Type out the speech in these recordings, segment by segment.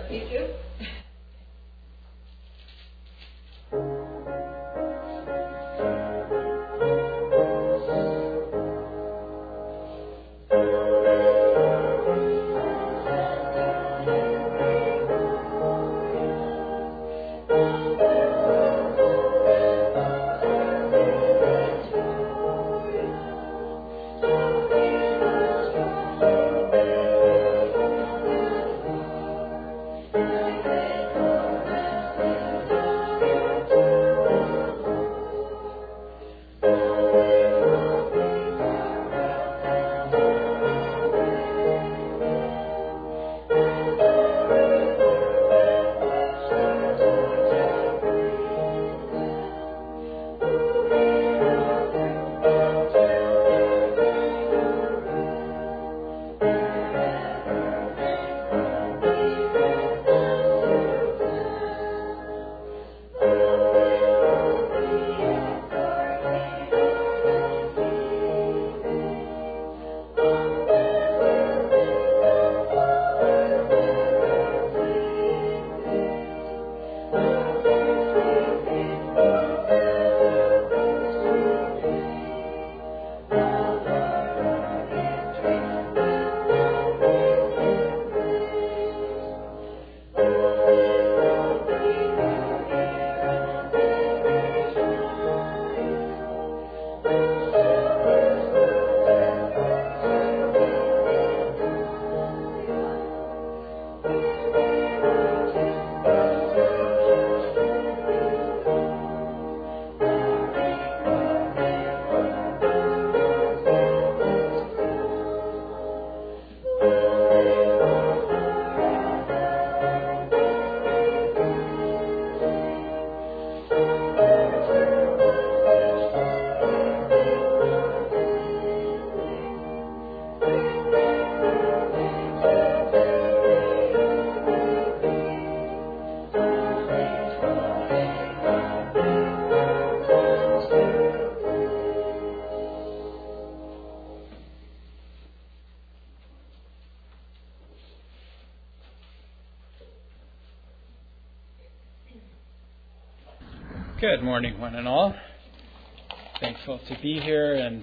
Thank you. Good morning, one and all. Thankful to be here and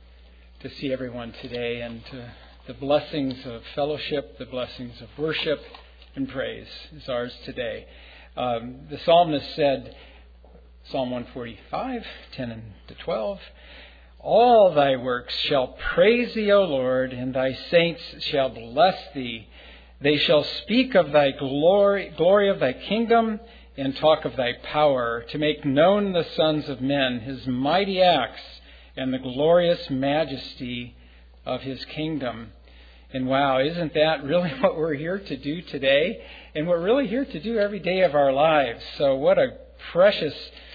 to see everyone today, and the blessings of fellowship, the blessings of worship and praise is ours today. The psalmist said, Psalm 145, 10 and to 12, "All thy works shall praise thee, O Lord, and thy saints shall bless thee. They shall speak of thy glory of thy kingdom, and talk of thy power, to make known the sons of men his mighty acts and the glorious majesty of his kingdom." And wow, isn't that really what we're here to do today? And we're really here to do every day of our lives. So what a precious,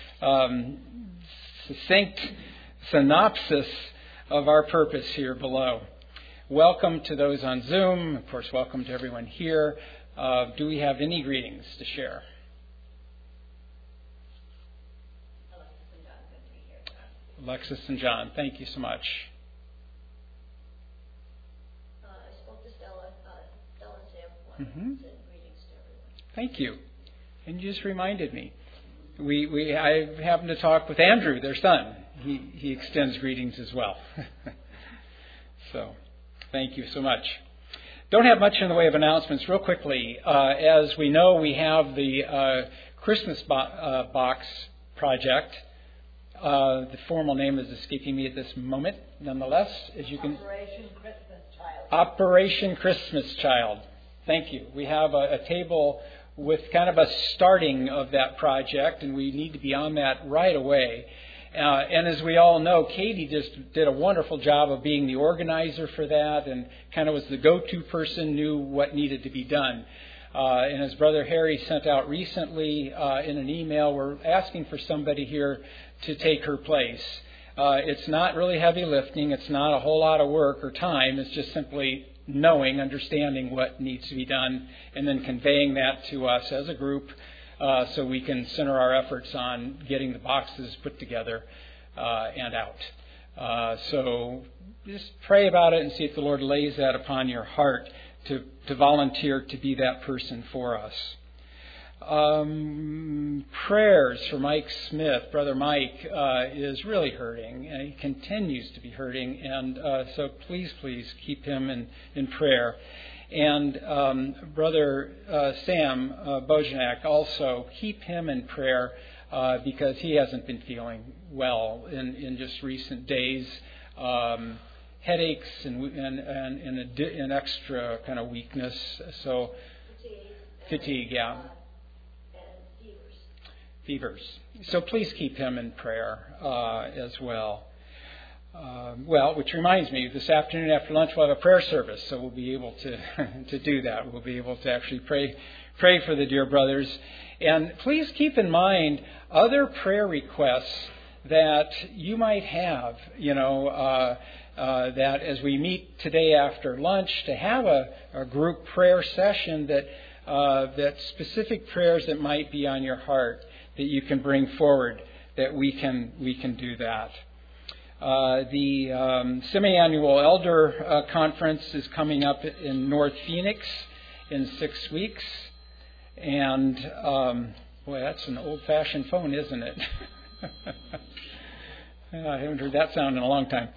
succinct synopsis of our purpose here below. Welcome to those on Zoom. Of course, welcome to everyone here. Do we have any greetings to share? Alexis and John, thank you so much. I spoke to Stella and Sam. Said greetings to everyone. Thank you. And you just reminded me. I happened to talk with Andrew, their son. He extends greetings as well. So, thank you so much. Don't have much in the way of announcements. Real quickly, as we know, we have the Christmas box project. The formal name is escaping me at this moment. Nonetheless, as you can... Operation Christmas Child. Operation Christmas Child. Thank you. We have a table with kind of a starting of that project, and we need to be on that right away. And as we all know, Katie just did a wonderful job of being the organizer for that, and kind of was the go-to person, knew what needed to be done. And as Brother Harry sent out recently in an email, we're asking for somebody here to take her place. It's not really heavy lifting. It's not a whole lot of work or time. It's just simply knowing, understanding what needs to be done, and then conveying that to us as a group so we can center our efforts on getting the boxes put together and out. So just pray about it and see if the Lord lays that upon your heart to volunteer to be that person for us. Prayers for Mike Smith. Brother Mike is really hurting, and he continues to be hurting, and so please keep him in prayer. And Brother Sam Bojanak, also keep him in prayer because he hasn't been feeling well in just recent days. Headaches and extra kind of weakness. So fatigue, yeah. And fevers. So please keep him in prayer as well. Well, which reminds me, this afternoon after lunch we'll have a prayer service, so we'll be able to do that. We'll be able to actually pray for the dear brothers. And please keep in mind other prayer requests that you might have, that as we meet today after lunch, to have a group prayer session that specific prayers that might be on your heart that you can bring forward, that we can do that. The semi-annual elder conference is coming up in North Phoenix in 6 weeks. And, boy, that's an old-fashioned phone, isn't it? I haven't heard that sound in a long time.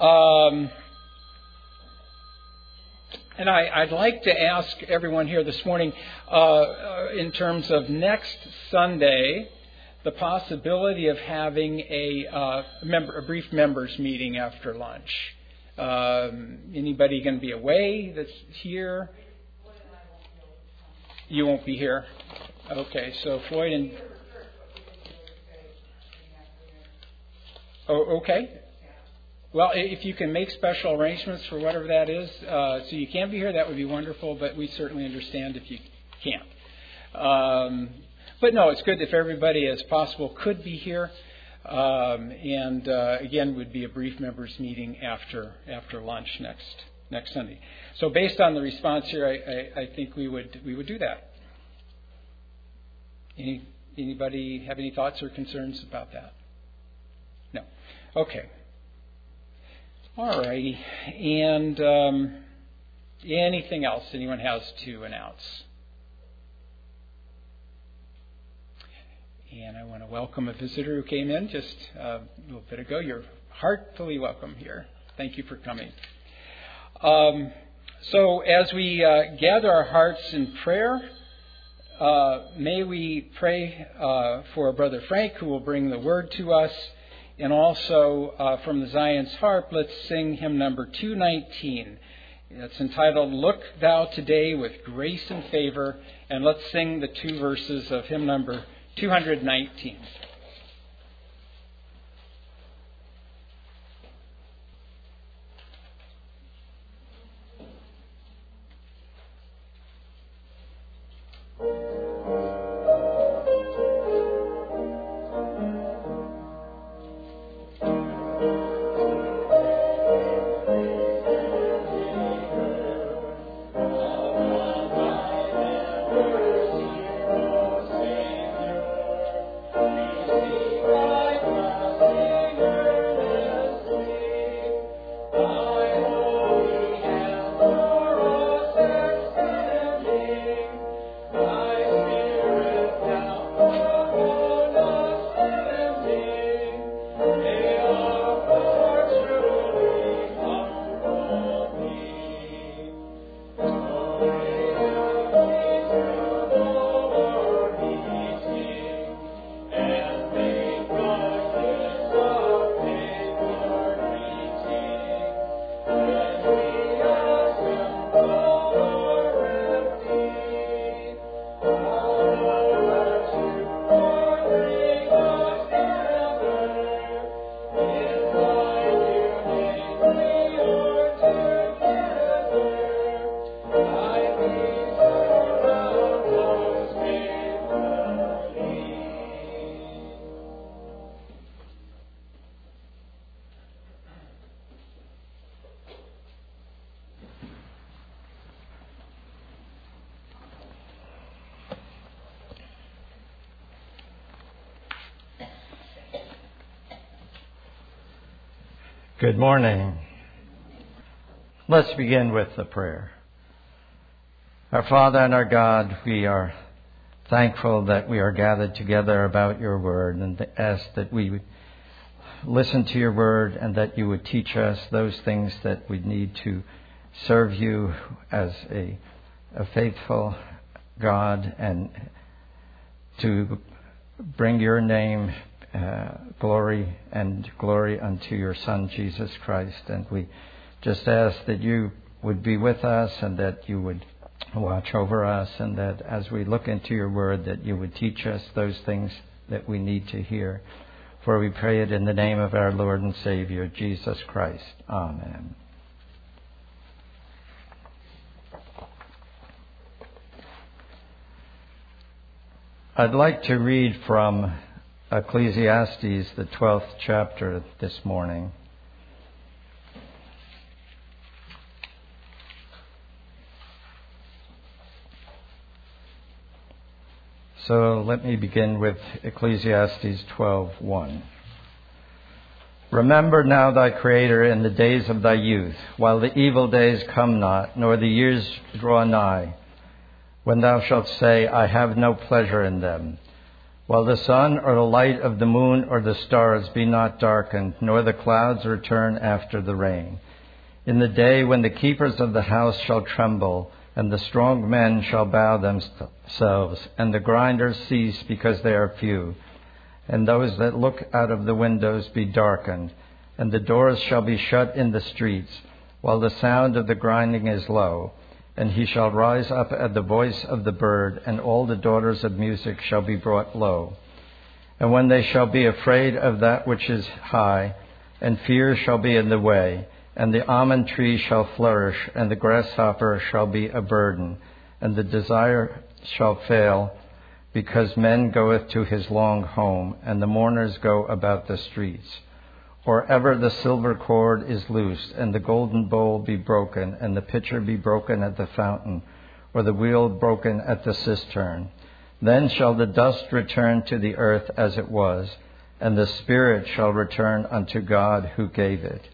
And I'd like to ask everyone here this morning, in terms of next Sunday, the possibility of having a brief members meeting after lunch. Anybody going to be away that's here? You won't be here? Okay, so Floyd and... Oh, okay. Well, if you can make special arrangements for whatever that is, so you can be here, that would be wonderful, but we certainly understand if you can't. But no, it's good if everybody as possible could be here. And again, would be a brief members meeting after lunch next Sunday. So based on the response here, I think we would do that. Anybody have any thoughts or concerns about that? No. Okay. All righty. And anything else anyone has to announce? And I want to welcome a visitor who came in just a little bit ago. You're heartily welcome here. Thank you for coming. So as we gather our hearts in prayer, may we pray for Brother Frank, who will bring the word to us. And also from the Zion's Harp, let's sing hymn number 219. It's entitled, Look Thou Today with Grace and Favor. And let's sing the 2 verses of hymn number 219. Good morning. Let's begin with the prayer. Our Father and our God, we are thankful that we are gathered together about your word, and ask that we would listen to your word and that you would teach us those things that we need to serve you as a faithful God and to bring your name glory unto your Son, Jesus Christ. And we just ask that you would be with us and that you would watch over us, and that as we look into your word, that you would teach us those things that we need to hear. For we pray it in the name of our Lord and Savior, Jesus Christ. Amen. I'd like to read from Ecclesiastes, the 12th chapter, this morning. So let me begin with Ecclesiastes 12:1. Remember now thy Creator in the days of thy youth, while the evil days come not, nor the years draw nigh, when thou shalt say, I have no pleasure in them. While the sun or the light of the moon or the stars be not darkened, nor the clouds return after the rain. In the day when the keepers of the house shall tremble, and the strong men shall bow themselves, and the grinders cease because they are few, and those that look out of the windows be darkened, and the doors shall be shut in the streets, while the sound of the grinding is low. And he shall rise up at the voice of the bird, and all the daughters of music shall be brought low. And when they shall be afraid of that which is high, and fear shall be in the way, and the almond tree shall flourish, and the grasshopper shall be a burden, and the desire shall fail, because men goeth to his long home, and the mourners go about the streets. Or ever the silver cord is loosed, and the golden bowl be broken, and the pitcher be broken at the fountain, or the wheel broken at the cistern. Then shall the dust return to the earth as it was, and the spirit shall return unto God who gave it.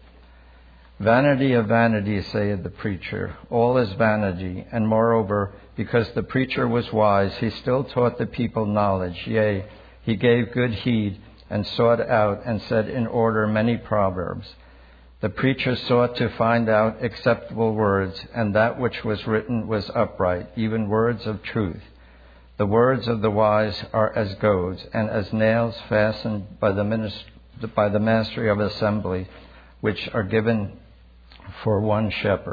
Vanity of vanities, saith the preacher, all is vanity. And moreover, because the preacher was wise, he still taught the people knowledge. Yea, he gave good heed, and sought out, and set in order many proverbs. The preacher sought to find out acceptable words, and that which was written was upright, even words of truth. The words of the wise are as goads, and as nails fastened by the mastery of assembly, which are given from one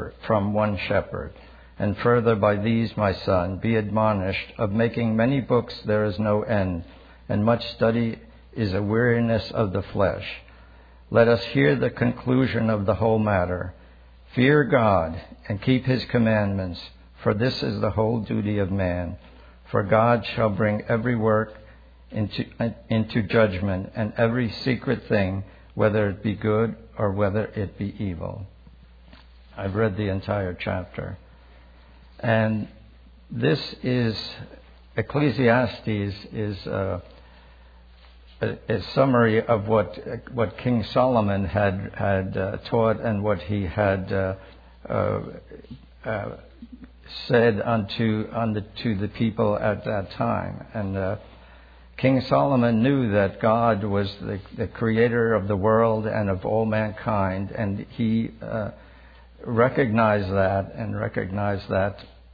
shepherd. And further, by these, my son, be admonished. Of making many books there is no end, and much study is a weariness of the flesh. Let us hear the conclusion of the whole matter. Fear God, and keep his commandments, for this is the whole duty of man. For God shall bring every work into judgment, and every secret thing, whether it be good or whether it be evil. I've read the entire chapter. And this is, Ecclesiastes is a summary of what King Solomon had taught, and what he had said to the people at that time. And King Solomon knew that God was the creator of the world and of all mankind, and he recognized that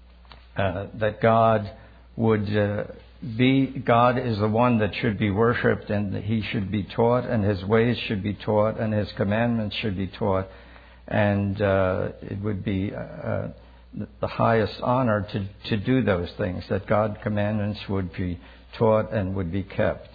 God would God is the one that should be worshipped, and that he should be taught, and his ways should be taught, and his commandments should be taught. And it would be the highest honor to do those things, that God's commandments would be taught and would be kept.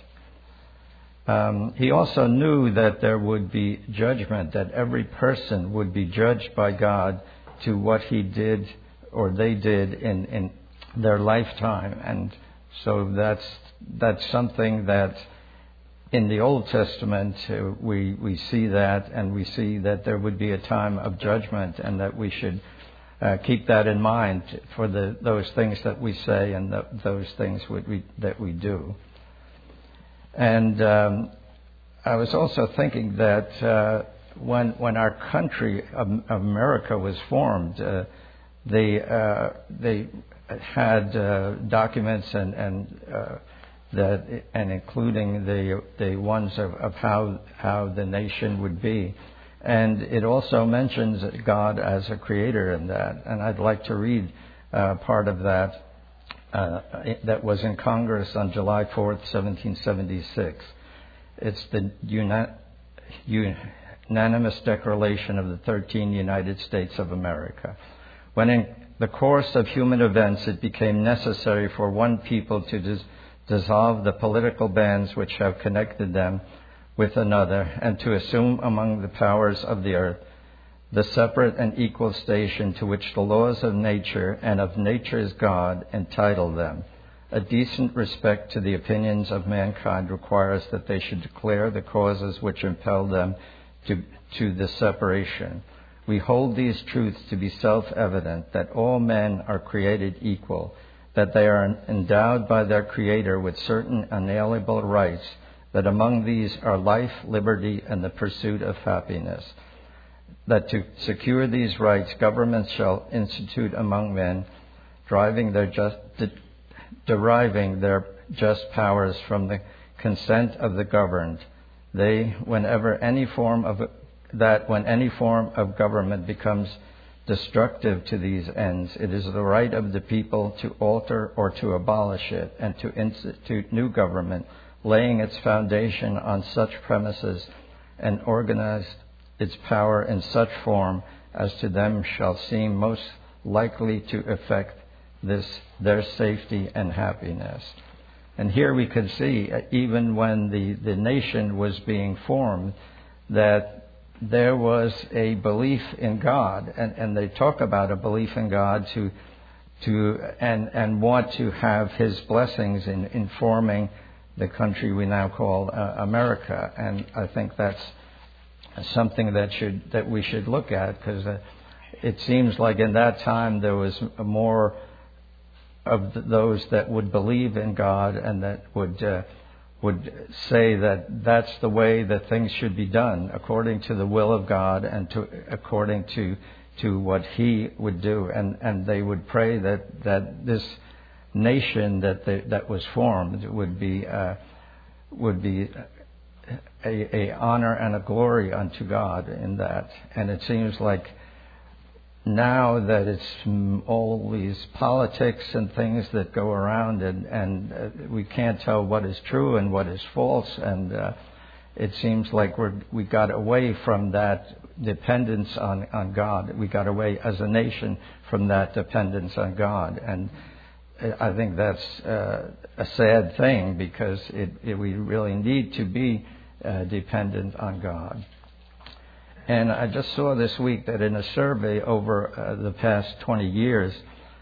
He also knew that there would be judgment, that every person would be judged by God to what he did or they did in their lifetime. And so that's something that in the Old Testament we see that, and we see that there would be a time of judgment, and that we should keep that in mind for those things that we say and those things that we do. And I was also thinking that when our country, America, was formed, they had documents and including the ones of how the nation would be. And it also mentions God as a creator in that. And I'd like to read part of that that was in Congress on July 4th, 1776. It's the unanimous declaration of the 13 United States of America. When in the course of human events it became necessary for one people to dissolve the political bands which have connected them with another, and to assume among the powers of the earth the separate and equal station to which the laws of nature and of nature's God entitle them. A decent respect to the opinions of mankind requires that they should declare the causes which impel them to the separation. We hold these truths to be self-evident, that all men are created equal, that they are endowed by their Creator with certain unalienable rights, that among these are life, liberty, and the pursuit of happiness. That to secure these rights, governments shall institute among men, deriving their just powers from the consent of the governed. When any form of government becomes destructive to these ends, it is the right of the people to alter or to abolish it, and to institute new government, laying its foundation on such premises, and organize its power in such form as to them shall seem most likely to effect their safety and happiness. And here we could see, even when the nation was being formed, that there was a belief in God, and they talk about a belief in God and want to have His blessings in forming the country we now call America. And I think that's something that we should look at, because it seems like in that time there was more of those that would believe in God and that would say that that's the way that things should be done, according to the will of God and according to what He would do, and they would pray that this nation that was formed would be a honor and a glory unto God in that. And it seems like now that it's all these politics and things that go around, and we can't tell what is true and what is false, and it seems like we got away from that dependence on God. We got away as a nation from that dependence on God, and I think that's a sad thing, because we really need to be dependent on God. And I just saw this week that in a survey over the past 20 years,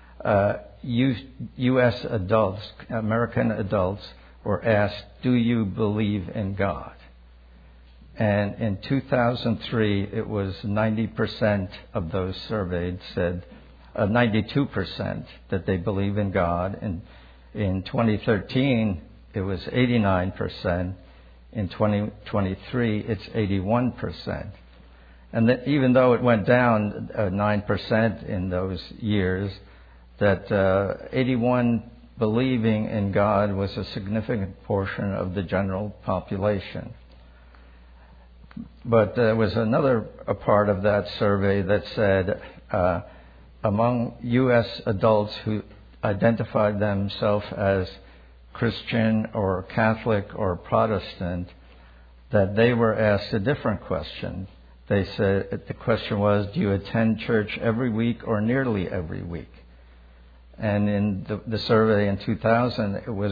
U.S. adults, American adults, were asked, do you believe in God? And in 2003, it was 90% of those surveyed said, 92% that they believe in God. And in 2013, it was 89%. In 2023, it's 81%. And that even though it went down 9% in those years, that 81 believing in God was a significant portion of the general population. But there was another part of that survey that said among U.S. adults who identified themselves as Christian or Catholic or Protestant, that they were asked a different question. They said, the question was, do you attend church every week or nearly every week? And in the survey in 2000, it was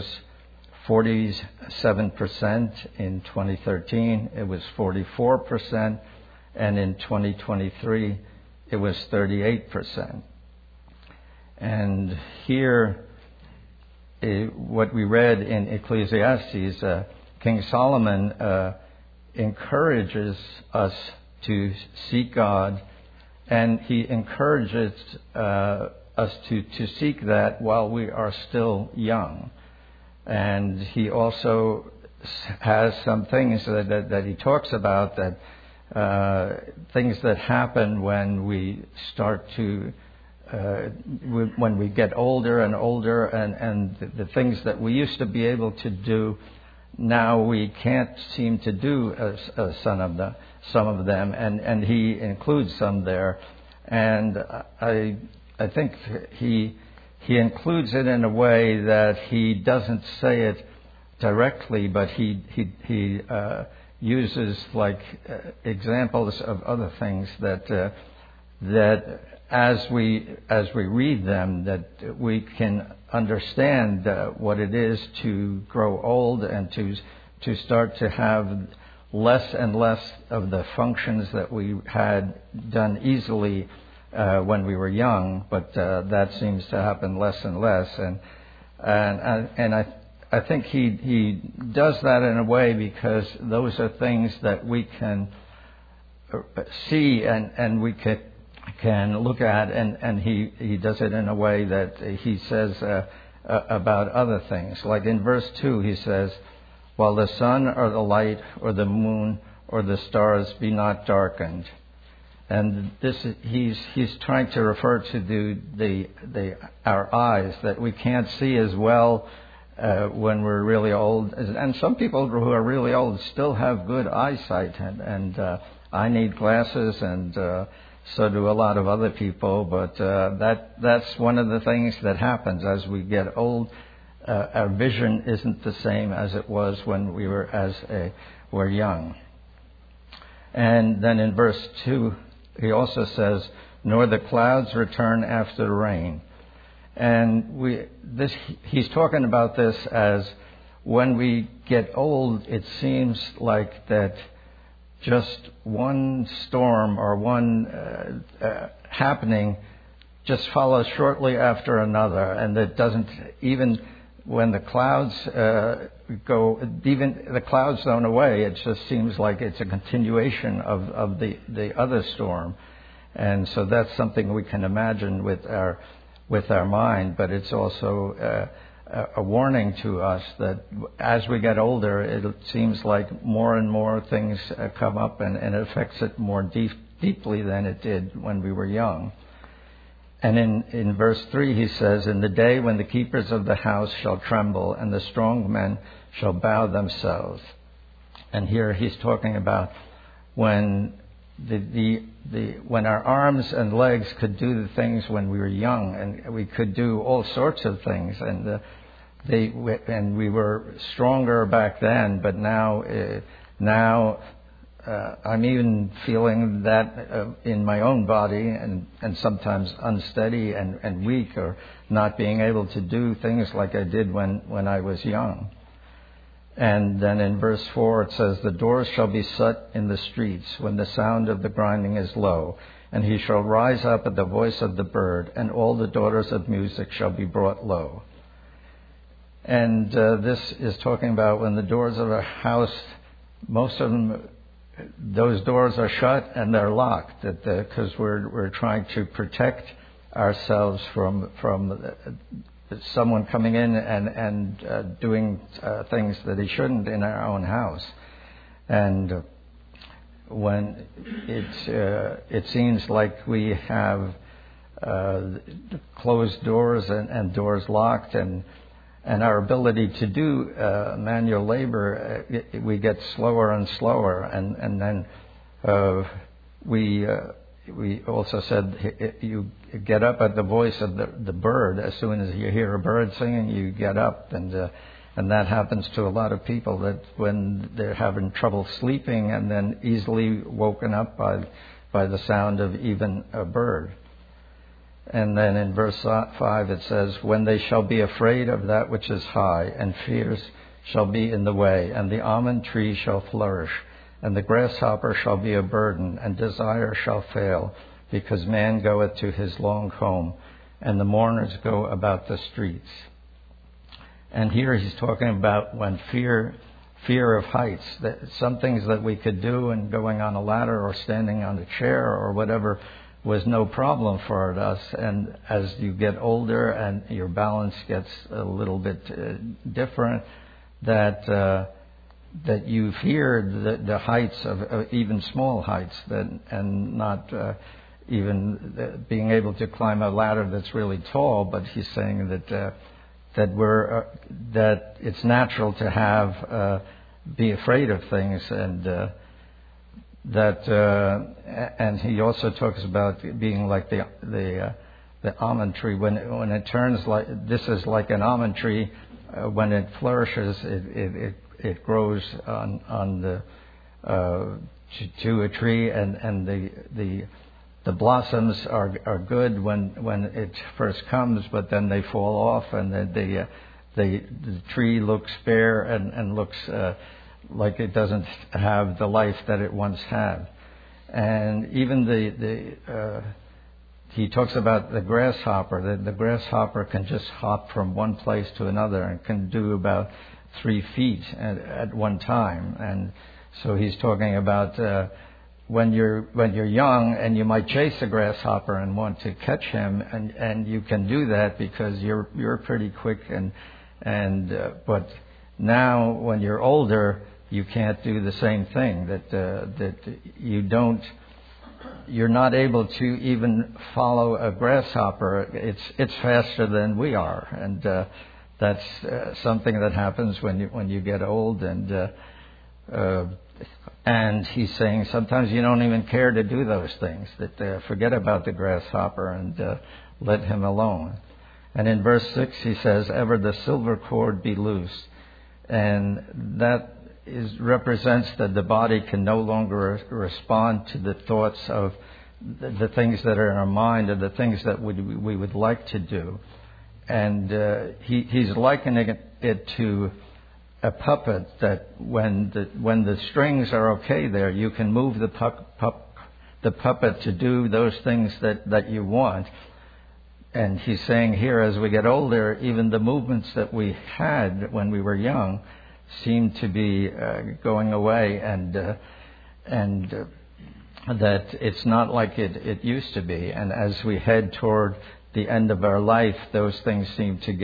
47%. In 2013, it was 44%. And in 2023, it was 38%. And here, what we read in Ecclesiastes, King Solomon encourages us to seek God, and he encourages us to seek that while we are still young. And he also has some things that he talks about, that things that happen when we start to when we get older and older, and the things that we used to be able to do, now we can't seem to do some of them, and he includes some there, and I think he includes it in a way that he doesn't say it directly, but he uses like examples of other things that as we read them, that we can understand what it is to grow old and to start to have less and less of the functions that we had done easily when we were young, but that seems to happen less and less, and I think he does that in a way because those are things that we can see and we can look at, and he does it in a way that he says about other things. Like in verse 2, he says, "While the sun or the light or the moon or the stars be not darkened." And this he's trying to refer to our eyes, that we can't see as well when we're really old. And some people who are really old still have good eyesight, and I need glasses, and so do a lot of other people. But that's one of the things that happens as we get old. Our vision isn't the same as it was when we were young. And then in verse 2, he also says, "Nor the clouds return after the rain." And he's talking about this as when we get old, it seems like that just one storm or one happening just follows shortly after another, and it doesn't, even when the clouds even the clouds don't away, it just seems like it's a continuation of the other storm. And so that's something we can imagine with our mind, but it's also a warning to us that as we get older, it seems like more and more things come up, and it affects it more deeply than it did when we were young. And in verse 3 he says, "In the day when the keepers of the house shall tremble, and the strong men shall bow themselves." And here he's talking about when when our arms and legs could do the things when we were young, and we could do all sorts of things, and we were stronger back then. But now I'm even feeling that in my own body, and sometimes unsteady and weak, or not being able to do things like I did when I was young. And then in verse 4 it says, "The doors shall be shut in the streets when the sound of the grinding is low, and he shall rise up at the voice of the bird, and all the daughters of music shall be brought low." And this is talking about when the doors of a house, most of them, those doors are shut and they're locked, because we're trying to protect ourselves from someone coming in and doing things that he shouldn't in our own house. And when it seems like we have closed doors and doors locked, and our ability to do manual labor, we get slower and slower, and then we also said you get up at the voice of the bird. As soon as you hear a bird singing, you get up, and that happens to a lot of people, that when they're having trouble sleeping, and then easily woken up by the sound of even a bird. And then in verse 5 it says, "When they shall be afraid of that which is high, and fears shall be in the way, and the almond tree shall flourish, and the grasshopper shall be a burden, and desire shall fail, because man goeth to his long home, and the mourners go about the streets." And here he's talking about when fear of heights, that some things that we could do, and going on a ladder or standing on a chair or whatever was no problem for us. And as you get older and your balance gets a little bit different, that you fear the heights of even small heights, and not even being able to climb a ladder that's really tall. But he's saying that that it's natural to have be afraid of things, and and he also talks about being like the almond tree when it turns like this is like an almond tree. When it flourishes, it grows on the to a tree, and the blossoms are good when it first comes, but then they fall off, and the tree looks bare and looks like it doesn't have the life that it once had. And even he talks about the grasshopper. The grasshopper can just hop from one place to another and can do about 3 feet at one time. And so he's talking about when you're young and you might chase a grasshopper and want to catch him, and you can do that because you're pretty quick. But now when you're older, you can't do the same thing. You're not able to even follow a grasshopper. It's faster than we are, and that's something that happens when you get old. And he's saying sometimes you don't even care to do those things. That forget about the grasshopper and let him alone. And in verse 6 he says, "Ever the silver cord be loose," and that represents that the body can no longer respond to the thoughts of the things that are in our mind or the things that we would like to do. And he's likening it to a puppet, that when the strings are okay there, you can move the puppet to do those things that you want. And he's saying here, as we get older, even the movements that we had when we were young seem to be going away, and that it's not like it used to be. And as we head toward the end of our life, these things seem to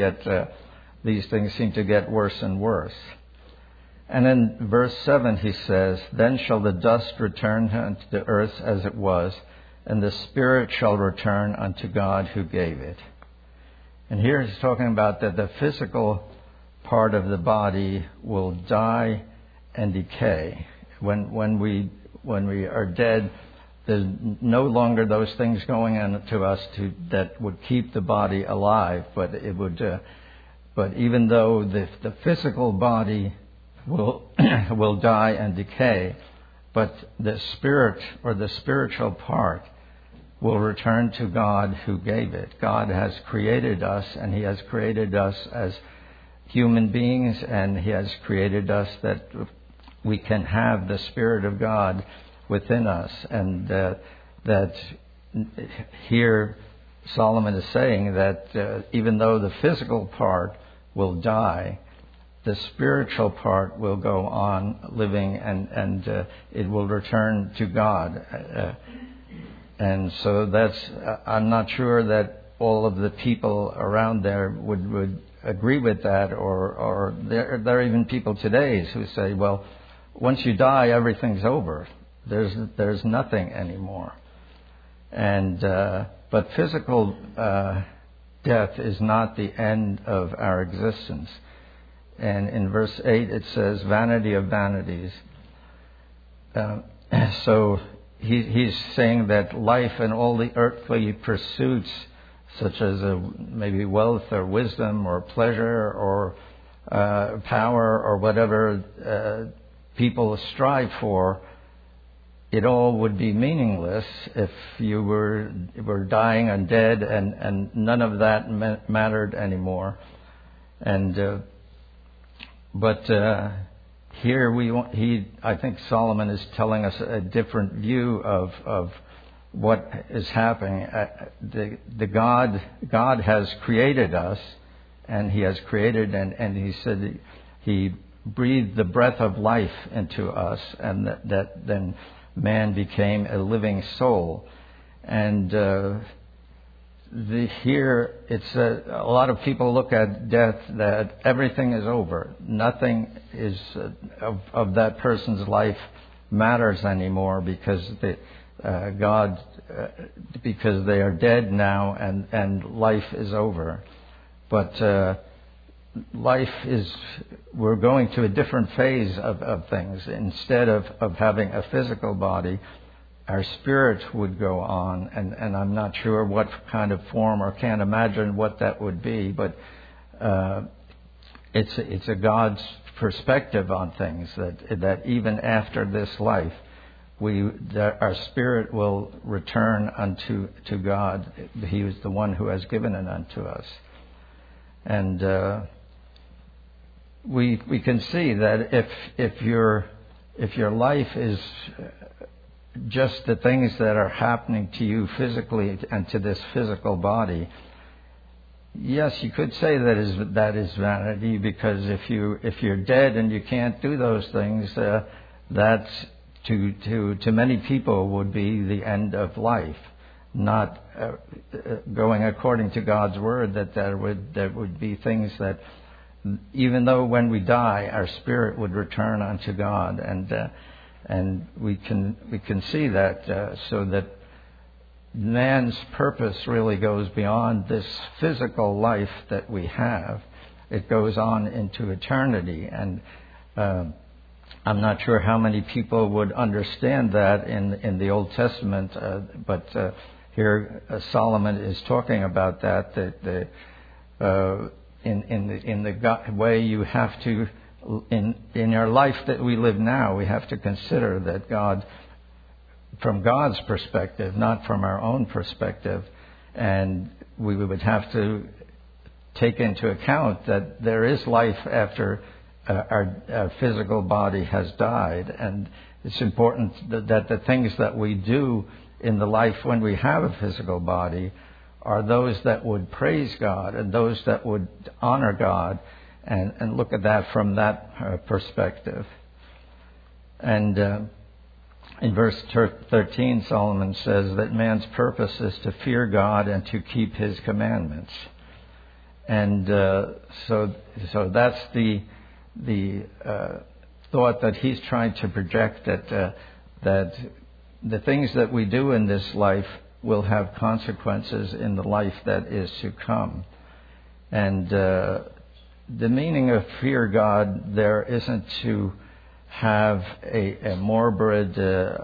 get worse and worse. And in verse 7 he says, "Then shall the dust return unto the earth as it was, and the spirit shall return unto God who gave it." And here he's talking about that the physical part of the body will die and decay. When we are dead, there's no longer those things going into us that would keep the body alive. But it would. But even though the physical body will die and decay, but the spirit or the spiritual part will return to God who gave it. God has created us, and He has created us as human beings, and He has created us that we can have the Spirit of God within us. And that here Solomon is saying that even though the physical part will die, the spiritual part will go on living, and it will return to God. And so I'm not sure that all of the people around there would agree with that, or there are even people today who say, well, once you die, everything's over. There's nothing anymore. And but physical death is not the end of our existence. And in verse 8 it says, "Vanity of vanities." So he's saying that life and all the earthly pursuits, such as maybe wealth or wisdom or pleasure or power or whatever people strive for, it all would be meaningless if you were dying and dead, and none of that mattered anymore. And but here I think Solomon is telling us a different view of what is happening. The God has created us, and He has created, and He said He breathed the breath of life into us, and that then man became a living soul. And here it's a lot of people look at death that everything is over. Nothing is of that person's life matters anymore, because God, because they are dead now and life is over. But we're going to a different phase of things. Instead of having a physical body, our spirit would go on, and I'm not sure what kind of form or can't imagine what that would be, but it's a God's perspective on things, that even after this life, that our spirit will return unto God. He is the one who has given it unto us. And we can see that if your life is just the things that are happening to you physically and to this physical body, yes, you could say that is vanity, because if you're dead and you can't do those things, that's to many people would be the end of life. Not going according to God's word, that there would be things that, even though when we die, our spirit would return unto God, and we can see that, so that man's purpose really goes beyond this physical life that we have. It goes on into eternity, and I'm not sure how many people would understand that in the Old Testament, but here Solomon is talking about that in the way you have to, in our life that we live now, we have to consider that God, from God's perspective, not from our own perspective, and we would have to take into account that there is life after our physical body has died, and it's important that the things that we do in the life when we have a physical body are those that would praise God and those that would honor God, and look at that from that perspective. And in verse 13, Solomon says that man's purpose is to fear God and to keep His commandments. And so that's the thought that he's trying to project, that the things that we do in this life will have consequences in the life that is to come. And the meaning of fear God there isn't to have a morbid,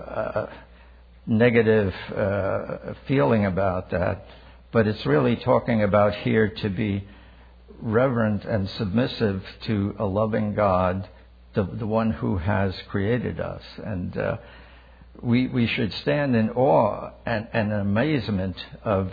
negative feeling about that, but it's really talking about here to be reverent and submissive to a loving God, the one who has created us. And we should stand in awe and amazement of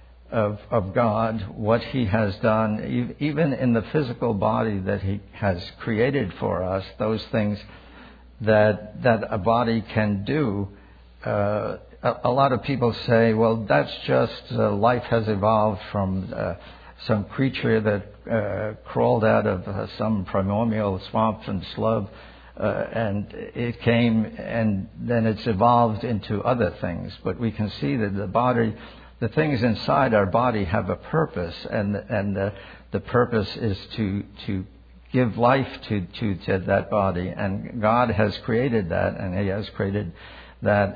God, what He has done, even in the physical body that He has created for us, those things that a body can do. A lot of people say, well, that's just life has evolved from some creature that crawled out of some primordial swamp and slub, and it came, and then it's evolved into other things. But we can see that the body, the things inside our body, have a purpose, and the purpose is to give life to that body. And God has created that, and He has created that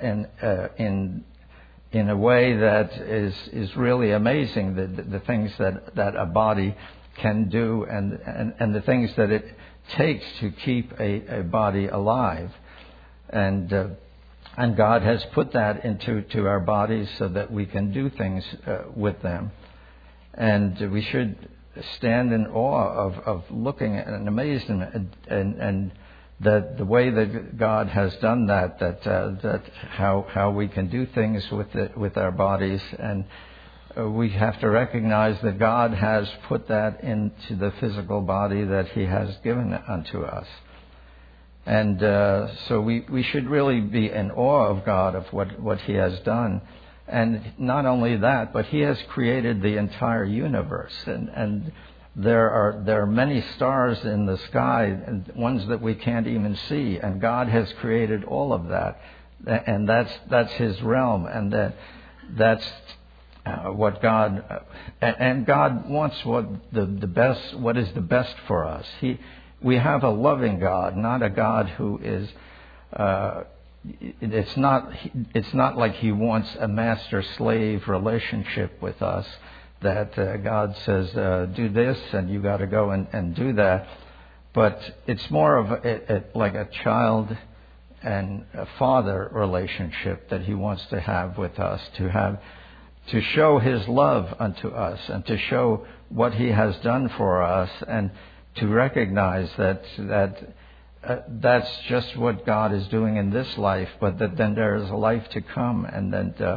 in a way that is really amazing, the things that a body can do, and the things that it takes to keep a body alive. And God has put that into our bodies so that we can do things with them. And we should stand in awe of looking at and amazement and that the way that God has done that how we can do things with our bodies. And we have to recognize that God has put that into the physical body that He has given unto us. And so we should really be in awe of God, of what He has done. And not only that, but He has created the entire universe. And there are many stars in the sky, and ones that we can't even see. And God has created all of that. And that's His realm. And that's what God... And God wants what is the best for us. We have a loving God, not a God who is it's not like he wants a master-slave relationship with us, that God says, do this, and you got to go and do that. But it's more of like a child and a father relationship that he wants to have with us, to show his love unto us, and to show what he has done for us, and to recognize that that's just what God is doing in this life, but that then there is a life to come, and that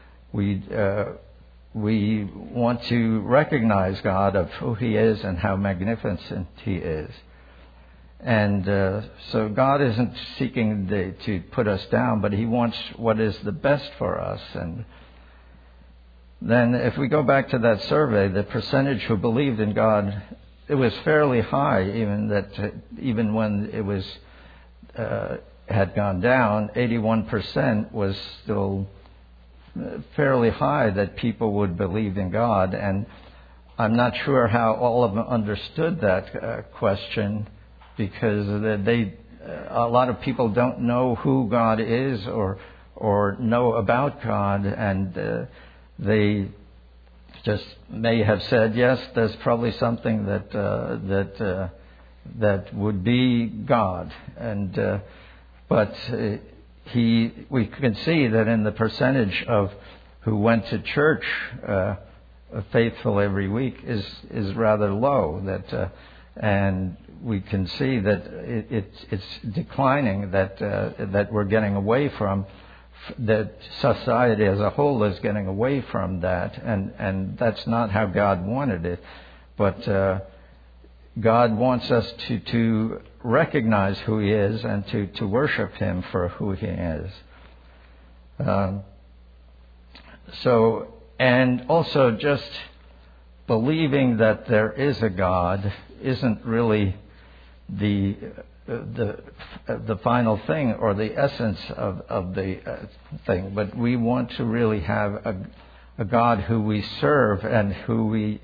we want to recognize God of who he is and how magnificent he is. And so God isn't seeking to put us down, but he wants what is the best for us. And then if we go back to that survey, the percentage who believed in God, it was fairly high, even when it was had gone down. 81% was still fairly high that people would believe in God. And I'm not sure how all of them understood that question, because a lot of people don't know who God is or know about God, and they just may have said, yes, there's probably something that would be God. And but we can see that in the percentage of who went to church faithful every week is rather low. And we can see that it's declining. That we're getting away from. That society as a whole is getting away from that, and that's not how God wanted it. But God wants us to recognize who he is and to worship him for who he is. And also just believing that there is a God isn't really the final thing or the essence of the thing, but we want to really have a God who we serve and who we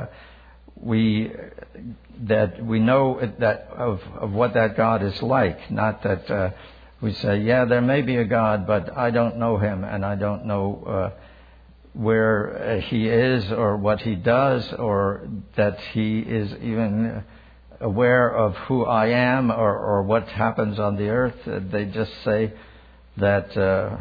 know that of what that God is like. Not that we say, yeah, there may be a God, but I don't know him, and I don't know where he is or what he does, or that he is even aware of who I am or what happens on the earth. They just say that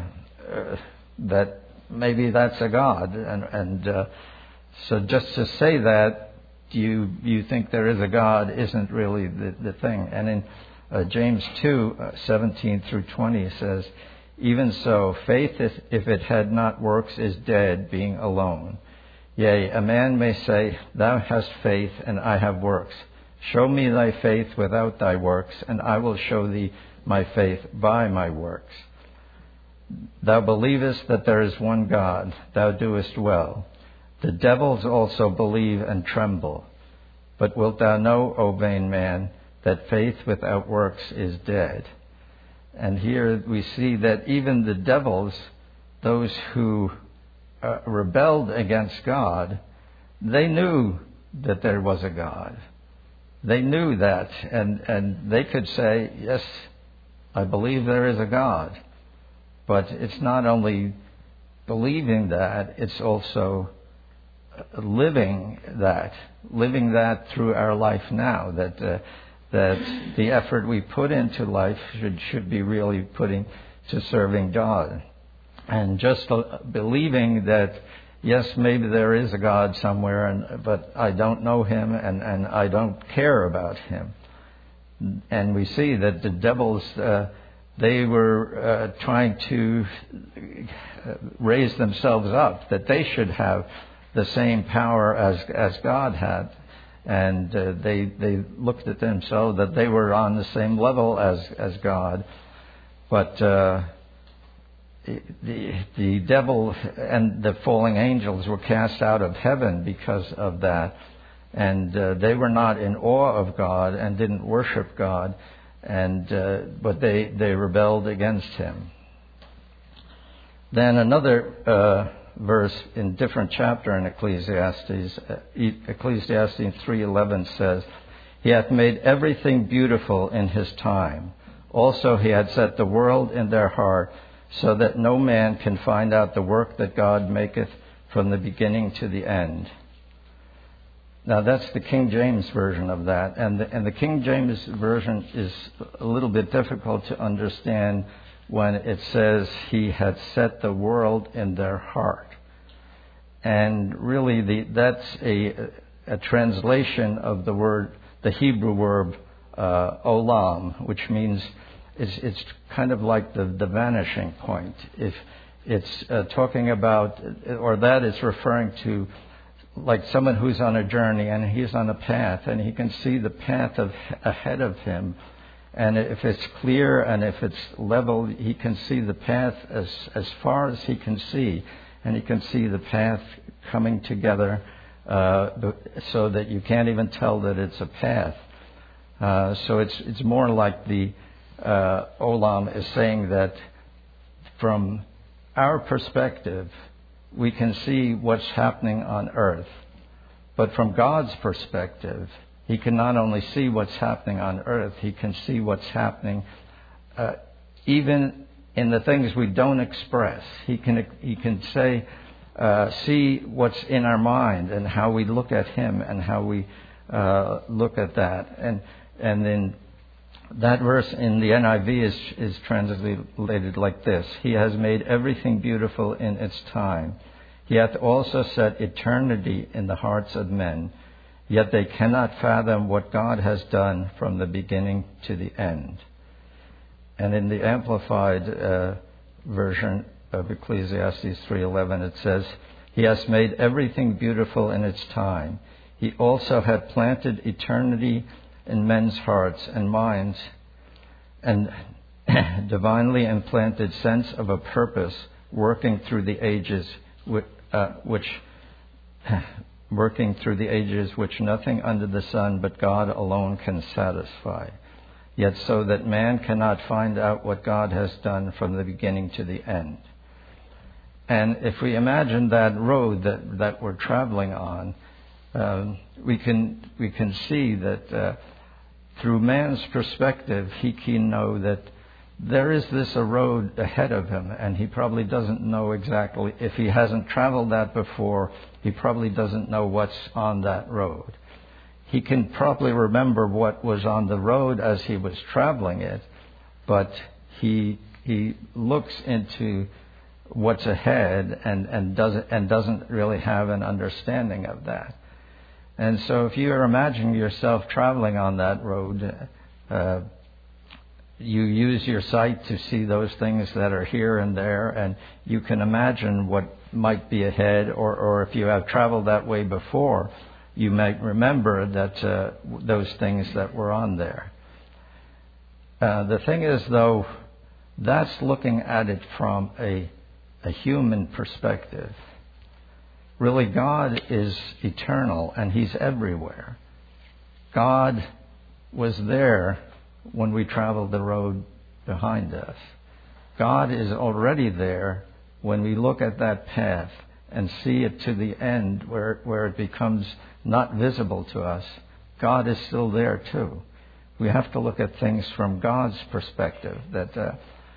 maybe that's a God, and so just to say that you think there is a God isn't really the thing. And in James 2:17 through 20 says, even so, faith, if it had not works, is dead, being alone. Yea, a man may say, thou hast faith, and I have works. Show me thy faith without thy works, and I will show thee my faith by my works. Thou believest that there is one God, thou doest well. The devils also believe and tremble. But wilt thou know, O vain man, that faith without works is dead? And here we see that even the devils, those who rebelled against God, they knew that there was a God. They knew that, and they could say, yes, I believe there is a God. But it's not only believing that, it's also living that through our life now, that the effort we put into life should be really putting to serving God. And just believing that, yes, maybe there is a God somewhere, but I don't know him, and I don't care about him. And we see that the devils, they were trying to raise themselves up, that they should have the same power as God had. And they looked at themselves that they were on the same level as God. But the devil and the falling angels were cast out of heaven because of that. And they were not in awe of God and didn't worship God. But they rebelled against him. Then another verse in different chapter in Ecclesiastes 3:11 says, he hath made everything beautiful in his time. Also he had set the world in their heart, so that no man can find out the work that God maketh from the beginning to the end. Now that's the King James version of that. And the King James version is a little bit difficult to understand when it says he had set the world in their heart. And really that's a translation of the word, the Hebrew word olam, which means it's kind of like the vanishing point. If it's talking about, or that is referring to like someone who's on a journey and he's on a path and he can see the path ahead of him. And if it's clear and if it's level, he can see the path as far as he can see. And he can see the path coming together so that you can't even tell that it's a path. So it's more like the Olam is saying that from our perspective, we can see what's happening on earth. But from God's perspective, he can not only see what's happening on earth, he can see what's happening even in the things we don't express. He can say, see what's in our mind and how we look at him and how we look at that. And then that verse in the NIV is translated like this: He has made everything beautiful in its time. He hath also set eternity in the hearts of men, yet they cannot fathom what God has done from the beginning to the end. And in the Amplified version of Ecclesiastes 3:11, it says, He has made everything beautiful in its time. He also had planted eternity in men's hearts and minds, and divinely implanted sense of a purpose working through the ages, which nothing under the sun but God alone can satisfy. Yet so that man cannot find out what God has done from the beginning to the end. And if we imagine that road that we're traveling on, we can see that through man's perspective, he can know that there is a road ahead of him, and he probably doesn't know exactly. If he hasn't traveled that before, he probably doesn't know what's on that road. He can probably remember what was on the road as he was traveling it, but he looks into what's ahead and doesn't really have an understanding of that. And so if you're imagining yourself traveling on that road, you use your sight to see those things that are here and there, and you can imagine what might be ahead, or if you have traveled that way before, you might remember that those things that were on there. The thing is, though, that's looking at it from a human perspective. Really, God is eternal and He's everywhere. God was there when we traveled the road behind us. God is already there when we look at that path and see it to the end where it becomes not visible to us. God is still there too. We have to look at things from God's perspective, that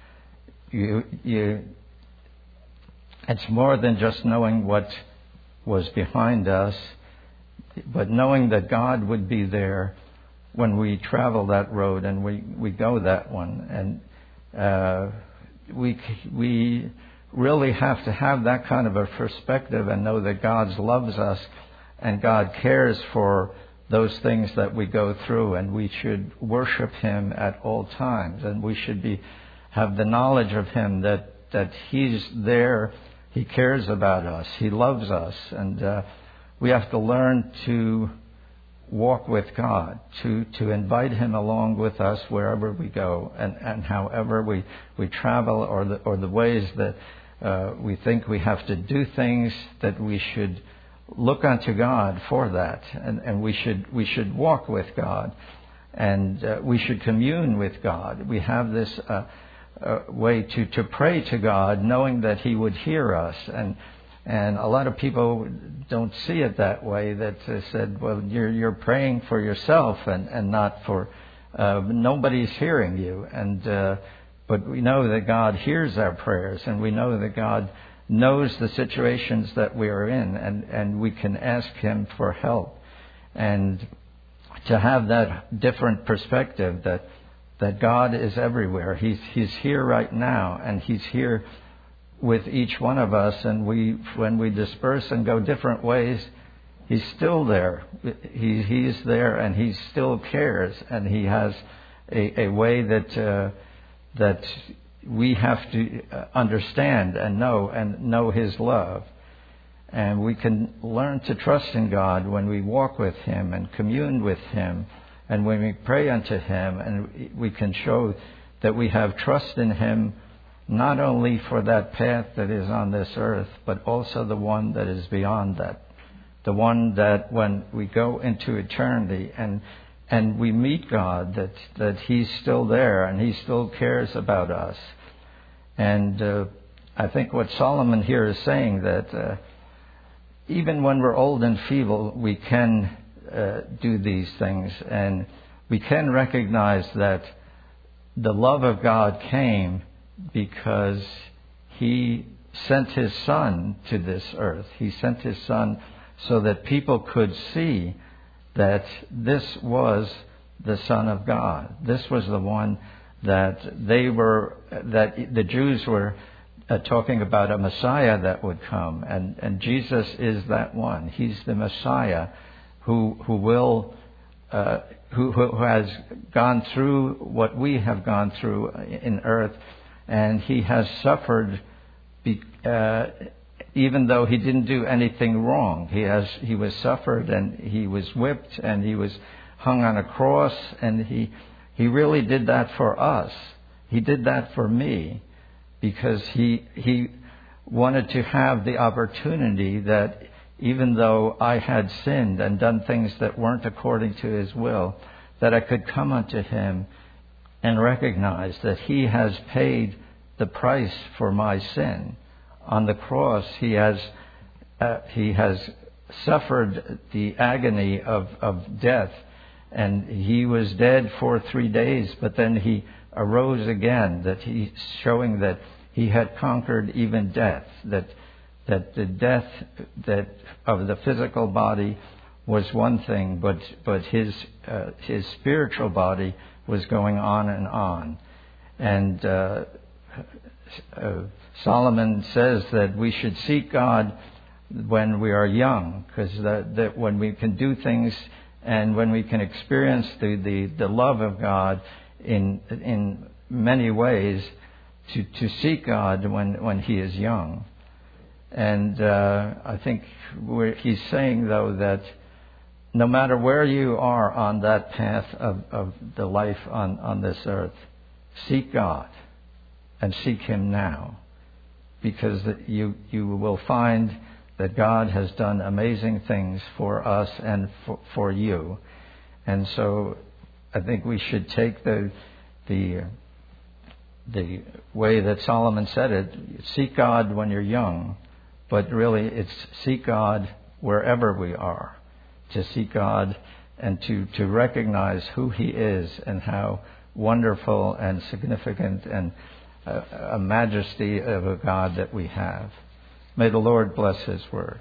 it's more than just knowing what was behind us, but knowing that God would be there when we travel that road and we go that one. And we really have to have that kind of a perspective and know that God loves us and God cares for those things that we go through, and we should worship Him at all times, and we should have the knowledge of Him that He's there. He cares about us. He loves us. And we have to learn to walk with God, to invite Him along with us wherever we go, and however we travel, or the ways that we think we have to do things, that we should look unto God for that. And we should walk with God, and we should commune with God. We have this way to pray to God, knowing that He would hear us. And a lot of people don't see it that way, that said, well, you're praying for yourself and not for nobody's hearing you. But we know that God hears our prayers, and we know that God knows the situations that we are in, and we can ask Him for help. And to have that different perspective that God is everywhere. He's here right now, and He's here with each one of us. And when we disperse and go different ways, He's still there. He's there, and He still cares, and He has a way that we have to understand and know His love. And we can learn to trust in God when we walk with Him and commune with Him, and when we pray unto Him, and we can show that we have trust in Him, not only for that path that is on this earth, but also the one that is beyond that. The one that when we go into eternity and we meet God, that He's still there and He still cares about us. And I think what Solomon here is saying, that even when we're old and feeble, we can do these things, and we can recognize that the love of God came because He sent His Son to this earth. He sent His Son so that people could see that this was the Son of God. This was the one that the Jews were talking about, a Messiah that would come, and Jesus is that one. He's the Messiah who has gone through what we have gone through in earth, and He has suffered even though He didn't do anything wrong. He was suffered, and He was whipped, and He was hung on a cross, and He really did that for us. He did that for me, because He wanted to have the opportunity that even though I had sinned and done things that weren't according to His will, that I could come unto Him and recognize that He has paid the price for my sin. On the cross, He has suffered the agony of death, and He was dead for 3 days, but then He arose again, that He's showing that He had conquered even death, that the death that of the physical body was one thing, but his spiritual body was going on and on. And Solomon says that we should seek God when we are young, because that when we can do things and when we can experience the love of God in many ways, to seek God when He is young. And I think he's saying, though, that no matter where you are on that path of the life on this earth, seek God and seek Him now, because you will find that God has done amazing things for us and for you. And so I think we should take the way that Solomon said it: seek God when you're young. But really, it's seek God wherever we are, to seek God and to recognize who He is and how wonderful and significant and a majesty of a God that we have. May the Lord bless His word.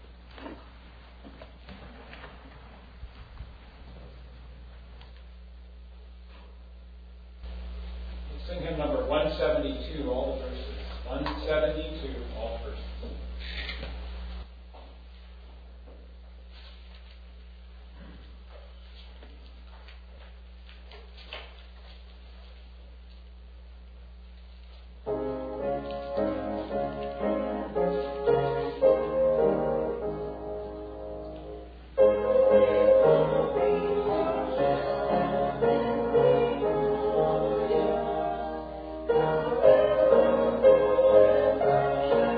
Sing hymn number 172, all the verses. 172, all verses. Thank you.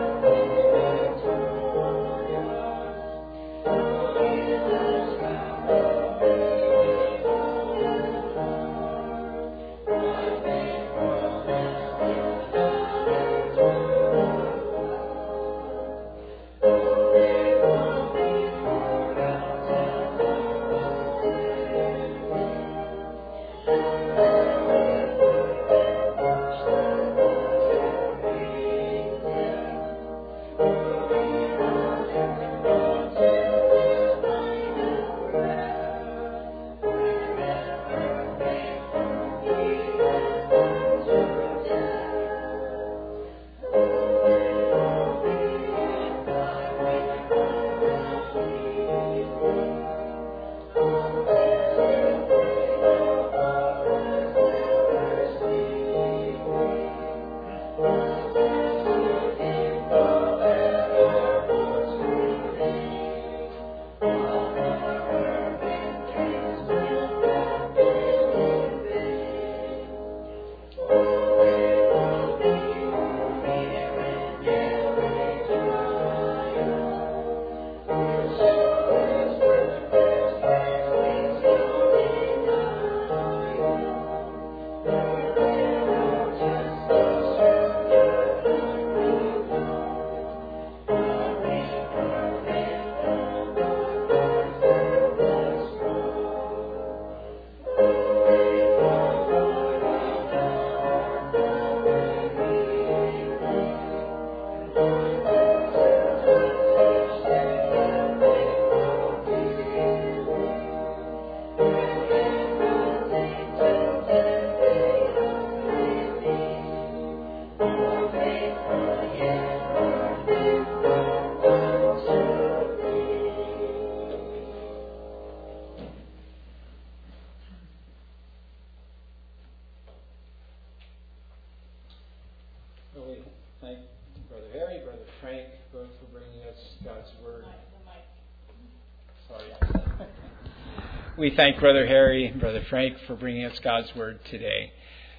We thank Brother Harry and Brother Frank for bringing us God's Word today.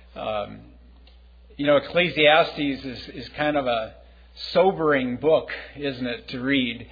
Ecclesiastes is kind of a sobering book, isn't it, to read.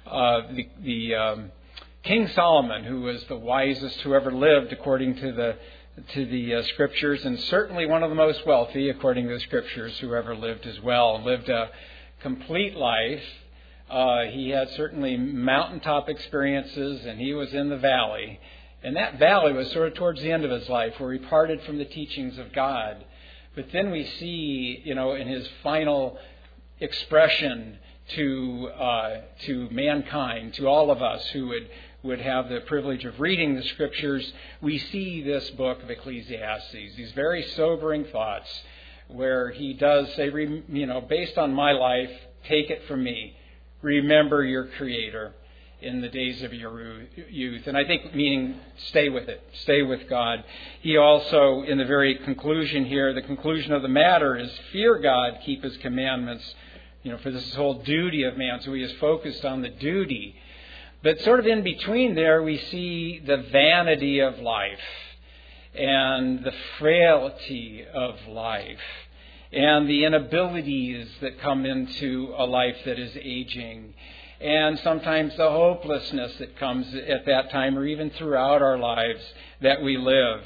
King Solomon, who was the wisest who ever lived according to the Scriptures, and certainly one of the most wealthy according to the Scriptures who ever lived as well, lived a complete life. He had certainly mountaintop experiences, and he was in the valley. And that valley was sort of towards the end of his life, where he parted from the teachings of God. But then we see, in his final expression to mankind, to all of us who would have the privilege of reading the Scriptures, we see this book of Ecclesiastes, these very sobering thoughts, where he does say, based on my life, take it from me. Remember your Creator in the days of your youth. And I think meaning stay with it. Stay with God. He also, in the very conclusion here, the conclusion of the matter is fear God, keep His commandments, for this whole duty of man. So he is focused on the duty. But sort of in between there, we see the vanity of life and the frailty of life and the inabilities that come into a life that is aging, and sometimes the hopelessness that comes at that time or even throughout our lives that we live.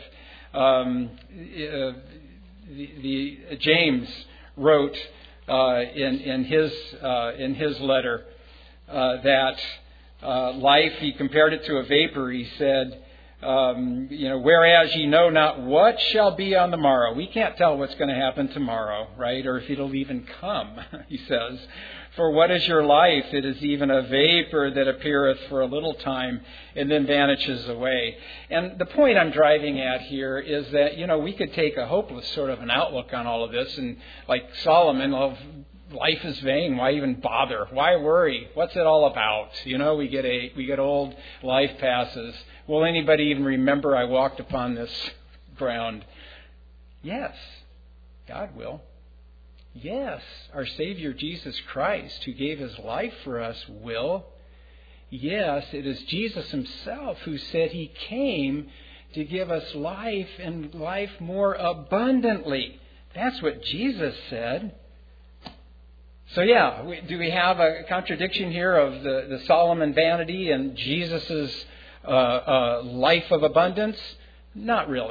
James wrote in his letter that life, he compared it to a vapor. He said, whereas ye know not what shall be on the morrow. We can't tell what's going to happen tomorrow, right? Or if it'll even come, he says. For what is your life? It is even a vapor that appeareth for a little time and then vanishes away. And the point I'm driving at here is that, we could take a hopeless sort of an outlook on all of this. And like Solomon, life is vain. Why even bother? Why worry? What's it all about? We get old. Life passes. Will anybody even remember I walked upon this ground? Yes, God will. Yes, our Savior Jesus Christ, who gave His life for us, will. Yes, it is Jesus Himself who said He came to give us life and life more abundantly. That's what Jesus said. So do we have a contradiction here of the Solomon vanity and Jesus' life of abundance? Not really.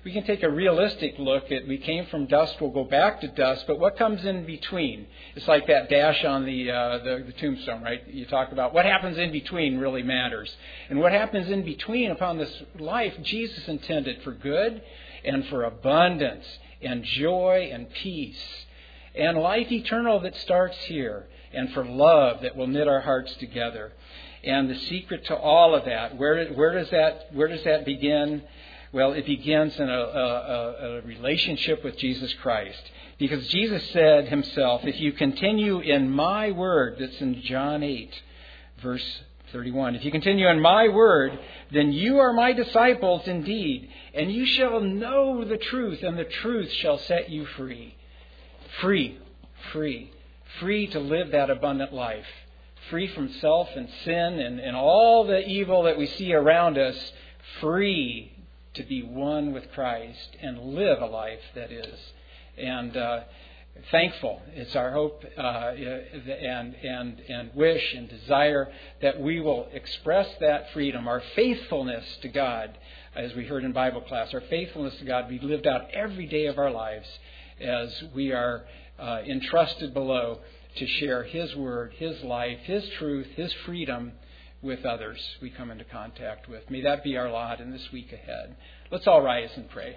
we can take a realistic look at we came from dust, we'll go back to dust, but what comes in between? It's like that dash on the tombstone, right? You talk about what happens in between really matters. And what happens in between upon this life, Jesus intended for good and for abundance and joy and peace and life eternal that starts here, and for love that will knit our hearts together. And the secret to all of that, where does that begin? Well, it begins in a relationship with Jesus Christ. Because Jesus said himself, if you continue in my word, that's in John 8, verse 31. If you continue in my word, then you are my disciples indeed, and you shall know the truth, and the truth shall set you free. Free to live that abundant life. Free from self and sin and all the evil that we see around us. Free to be one with Christ and live a life that is. And thankful. It's our hope and wish and desire that we will express that freedom, our faithfulness to God, as we heard in Bible class. Our faithfulness to God be lived out every day of our lives as we are entrusted below to share His Word, His life, His truth, His freedom with others we come into contact with. May that be our lot in this week ahead. Let's all rise and pray.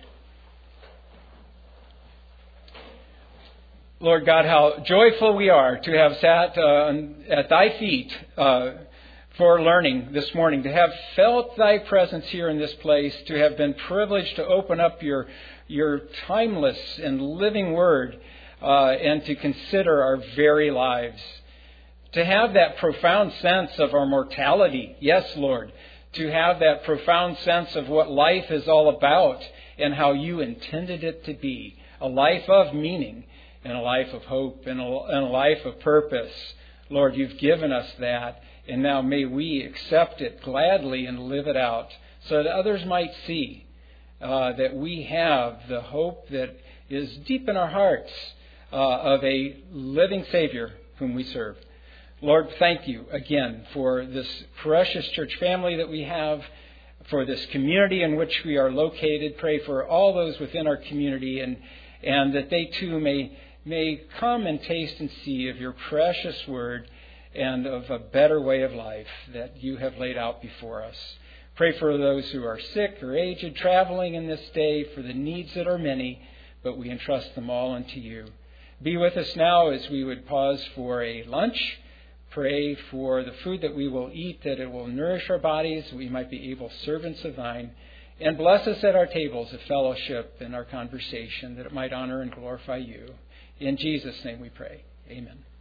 Lord God, how joyful we are to have sat at Thy feet for learning this morning, to have felt Thy presence here in this place, to have been privileged to open up Your timeless and living Word, and to consider our very lives. To have that profound sense of our mortality. Yes, Lord. To have that profound sense of what life is all about and how You intended it to be. A life of meaning and a life of hope and a life of purpose. Lord, You've given us that, and now may we accept it gladly and live it out so that others might see that we have the hope that is deep in our hearts of a living Savior whom we serve. Lord, thank You again for this precious church family that we have, for this community in which we are located. Pray for all those within our community and that they too may come and taste and see of Your precious Word and of a better way of life that You have laid out before us. Pray for those who are sick or aged, traveling in this day, for the needs that are many, but we entrust them all unto You. Be with us now as we would pause for a lunch. Pray for the food that we will eat, that it will nourish our bodies, that we might be able servants of Thine. And bless us at our tables of fellowship and our conversation, that it might honor and glorify You. In Jesus' name we pray. Amen.